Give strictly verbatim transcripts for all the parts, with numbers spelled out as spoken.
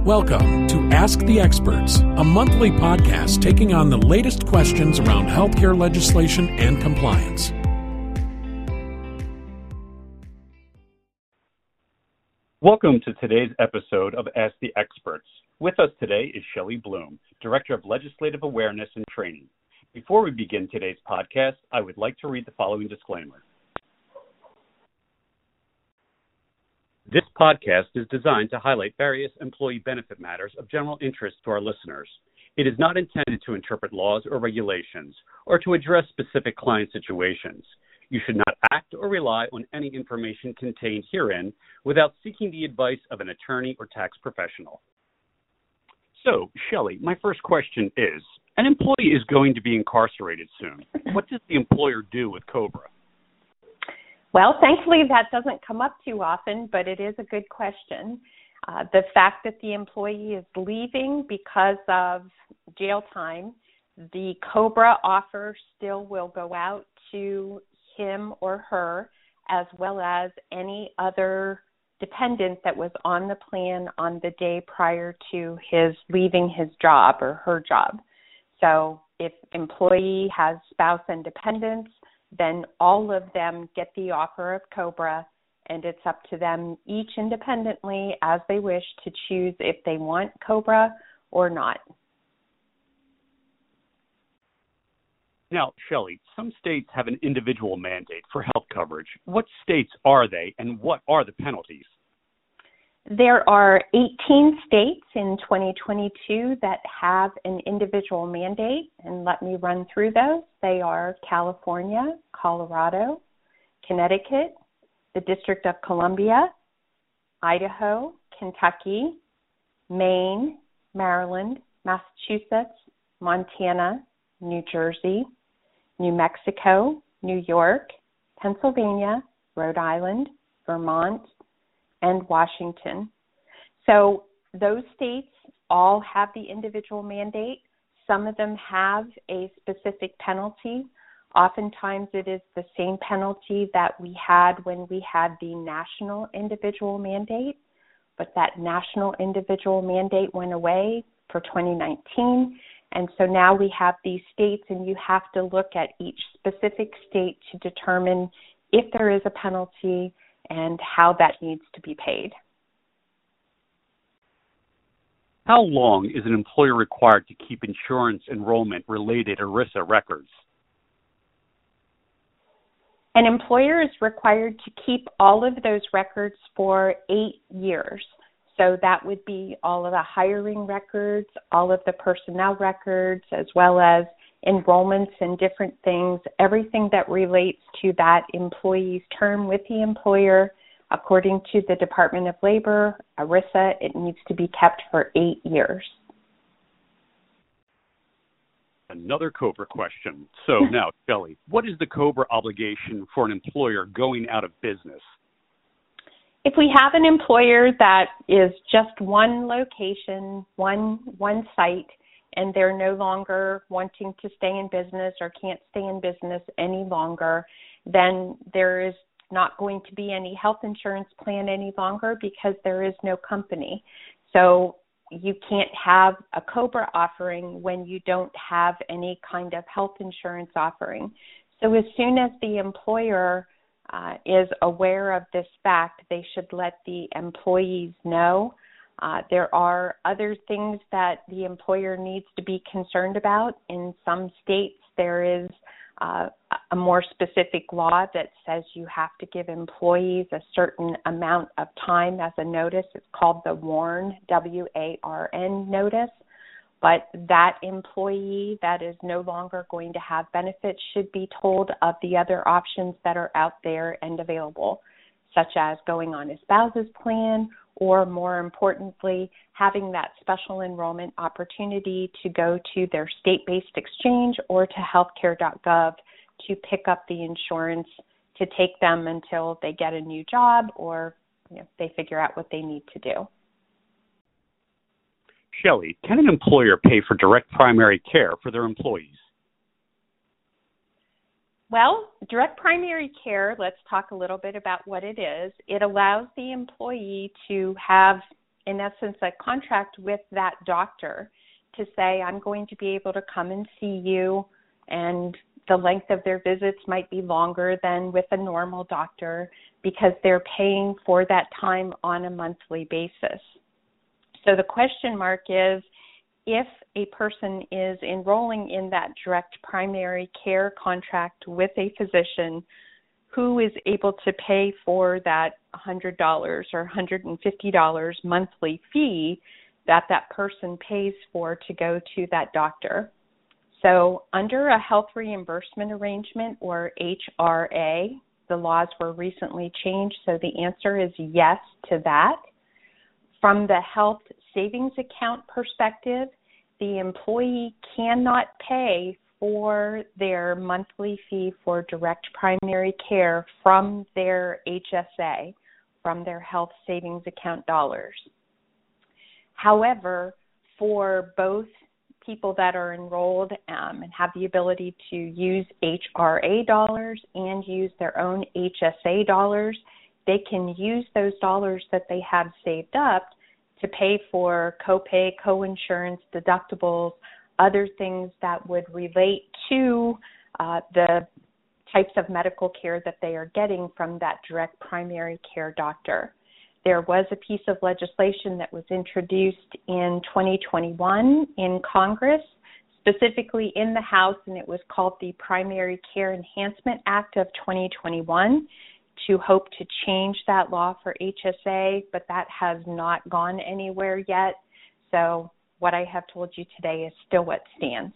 Welcome to Ask the Experts, a monthly podcast taking on the latest questions around healthcare legislation and compliance. Welcome to today's episode of Ask the Experts. With us today is Shelley Bloom, Director of Legislative Awareness and Training. Before we begin today's podcast, I would like to read the following disclaimer. This podcast is designed to highlight various employee benefit matters of general interest to our listeners. It is not intended to interpret laws or regulations or to address specific client situations. You should not act or rely on any information contained herein without seeking the advice of an attorney or tax professional. So, Shelley, my first question is, an employee is going to be incarcerated soon. What does the employer do with COBRA? Well, thankfully that doesn't come up too often, but it is a good question. Uh, the fact that the employee is leaving because of jail time, the COBRA offer still will go out to him or her, as well as any other dependent that was on the plan on the day prior to his leaving his job or her job. So if employee has spouse and dependents, then all of them get the offer of COBRA, and it's up to them each independently as they wish to choose if they want COBRA or not. Now, Shelley, some states have an individual mandate for health coverage. What states are they, and what are the penalties? There are eighteen states in twenty twenty-two that have an individual mandate, and let me run through those. They are California, Colorado, Connecticut, the District of Columbia, Idaho, Kentucky, Maine, Maryland, Massachusetts, Montana, New Jersey, New Mexico, New York, Pennsylvania, Rhode Island, Vermont, and Washington. So those states all have the individual mandate. Some of them have a specific penalty. Oftentimes it is the same penalty that we had when we had the national individual mandate, but that national individual mandate went away for twenty nineteen. And so now we have these states, and you have to look at each specific state to determine if there is a penalty and how that needs to be paid. How long is an employer required to keep insurance enrollment-related ERISA records? An employer is required to keep all of those records for eight years. So that would be all of the hiring records, all of the personnel records, as well as enrollments and different things, everything that relates to that employee's term with the employer. According to the Department of Labor, ERISA, it needs to be kept for eight years. Another COBRA question. So now, Shelley, what is the COBRA obligation for an employer going out of business? If we have an employer that is just one location, one one site, and they're no longer wanting to stay in business or can't stay in business any longer, then there is not going to be any health insurance plan any longer because there is no company. So you can't have a COBRA offering when you don't have any kind of health insurance offering. So as soon as the employer uh, is aware of this fact, they should let the employees know. Uh, there are other things that the employer needs to be concerned about. In some states, there is uh, a more specific law that says you have to give employees a certain amount of time as a notice. It's called the WARN, W A R N notice. But that employee that is no longer going to have benefits should be told of the other options that are out there and available, such as going on a spouse's plan, or more importantly, having that special enrollment opportunity to go to their state-based exchange or to healthcare dot gov to pick up the insurance to take them until they get a new job or, you know, they figure out what they need to do. Shelley, can an employer pay for direct primary care for their employees? Well, direct primary care, let's talk a little bit about what it is. It allows the employee to have in essence, a contract with that doctor to say, I'm going to be able to come and see you, and the length of their visits might be longer than with a normal doctor because they're paying for that time on a monthly basis. So the question mark is, if a person is enrolling in that direct primary care contract with a physician, who is able to pay for that one hundred dollars or one hundred fifty dollars monthly fee that that person pays for to go to that doctor? So under a health reimbursement arrangement, or H R A, the laws were recently changed, so the answer is yes to that. From the health savings account perspective, the employee cannot pay for their monthly fee for direct primary care from their H S A, from their health savings account dollars. However, for both people that are enrolled um, and have the ability to use H R A dollars and use their own H S A dollars, they can use those dollars that they have saved up to pay for copay, coinsurance, deductibles, other things that would relate to uh, the types of medical care that they are getting from that direct primary care doctor. There was a piece of legislation that was introduced in twenty twenty-one in Congress, specifically in the House, and it was called the Primary Care Enhancement Act of twenty twenty-one, to hope to change that law for H S A, but that has not gone anywhere yet. So what I have told you today is still what stands.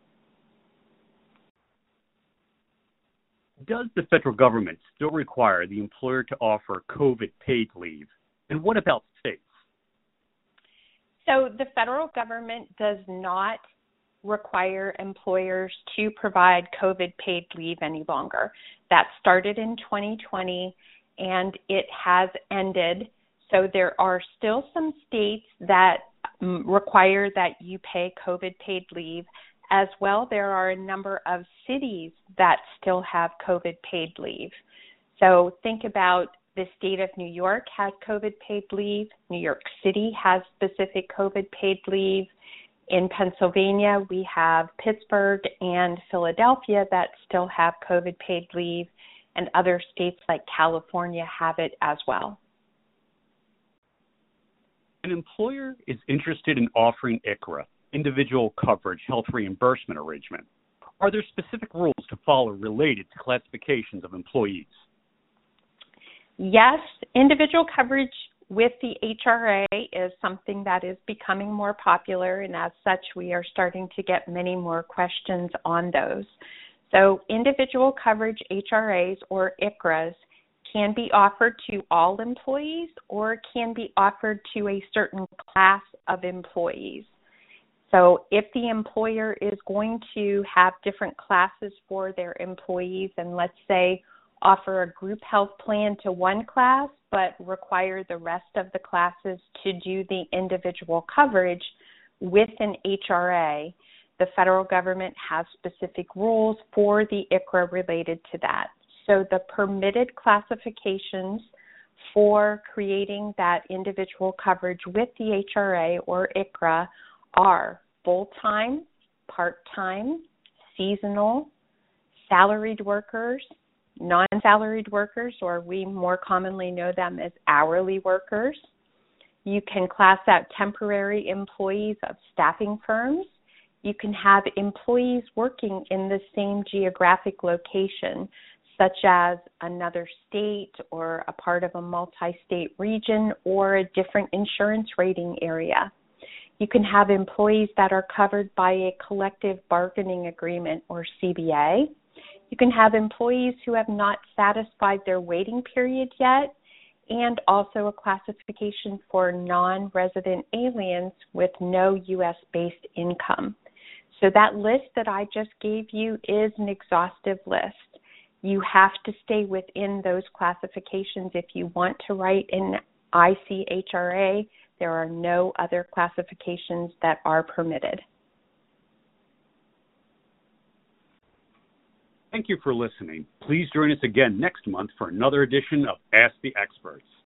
Does the federal government still require the employer to offer COVID paid leave? And what about states? So the federal government does not require employers to provide COVID paid leave any longer. That started in twenty twenty, and it has ended. So there are still some states that um, require that you pay COVID paid leave. As well, there are a number of cities that still have COVID paid leave. So think about the state of New York has COVID paid leave. New York City has specific COVID paid leave. In Pennsylvania, we have Pittsburgh and Philadelphia that still have COVID paid leave, and other states like California have it as well. An employer is interested in offering I C R A, Individual Coverage Health Reimbursement Arrangement. Are there specific rules to follow related to classifications of employees? Yes, individual coverage with the H R A is something that is becoming more popular, and as such, we are starting to get many more questions on those. So individual coverage H R As, or I C R As, can be offered to all employees or can be offered to a certain class of employees. So if the employer is going to have different classes for their employees, and let's say offer a group health plan to one class, but require the rest of the classes to do the individual coverage with an H R A, the federal government has specific rules for the I C R A related to that. So the permitted classifications for creating that individual coverage with the H R A or I C R A are full-time, part-time, seasonal, salaried workers, non-salaried workers, or we more commonly know them as hourly workers. You can class out temporary employees of staffing firms. You can have employees working in the same geographic location, such as another state or a part of a multi-state region or a different insurance rating area. You can have employees that are covered by a collective bargaining agreement or C B A. You can have employees who have not satisfied their waiting period yet, and also a classification for non-resident aliens with no U S-based income. So that list that I just gave you is an exhaustive list. You have to stay within those classifications if you want to write an I C H R A. There are no other classifications that are permitted. Thank you for listening. Please join us again next month for another edition of Ask the Experts.